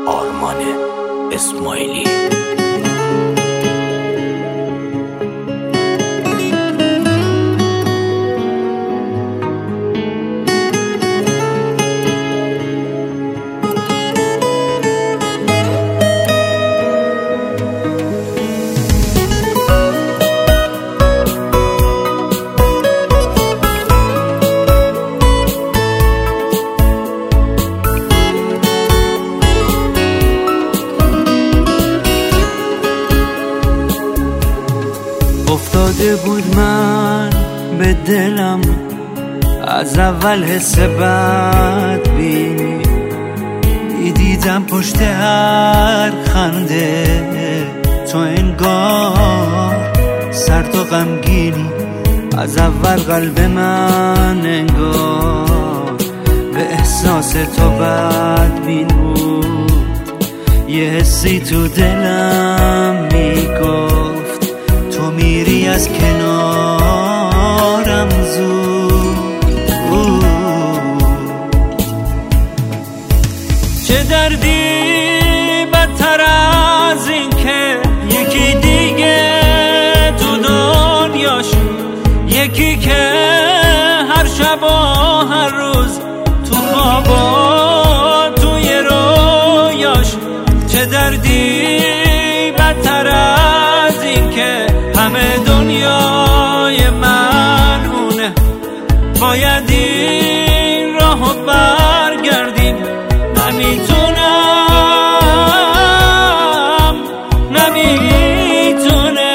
آرمان اسماعیلی. افتاده بود من به دلم از اول حس بد بینی، دیدم پشت هر خنده تو انگار سرد و غمگینی. از اول قلب من انگار به احساس تو بدبین بود. یه حسی تو دلم میگفت تو میری از کنارم زود. چه دردی بدتر از این که یکی دیگه تو دنیاش، یکی که هر شب و هر روز تو خوابا توی رویاش. چه دردی بدتر از این که همه دنیای من اونه، باید این راهو برگردیم. نمیتونم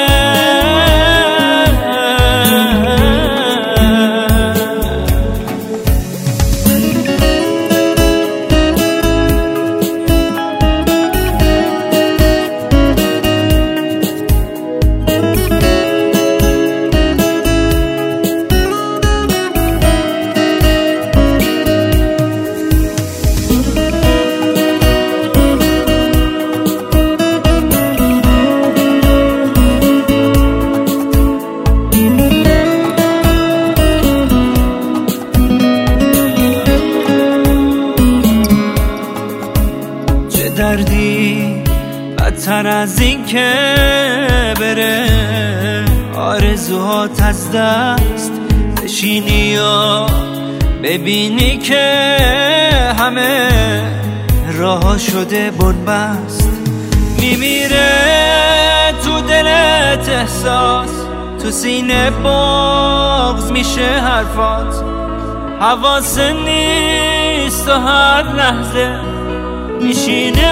دردی بدتر از این که بره آرزوهات از دست بشینی یا ببینی که همه راه شده بنبست. میمیره تو دلت احساس، تو سینه بغض میشه حرفات. حواس نیست و هر لحظه میشینه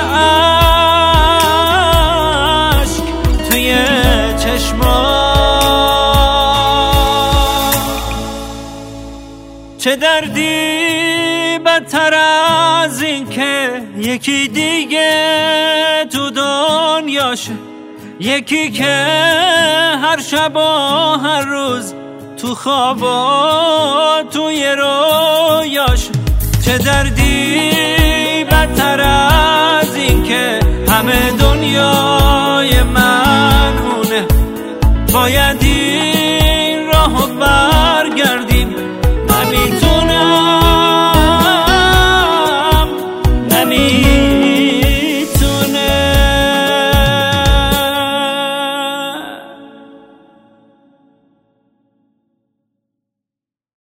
عشق توی چشمات. چه دردی بدتر از این که یکی دیگه تو دنیاشه، یکی که هر شب و هر روز تو خوابا توی رویاش. چه دردی بدتر از این که همه دنیای من اونه، باید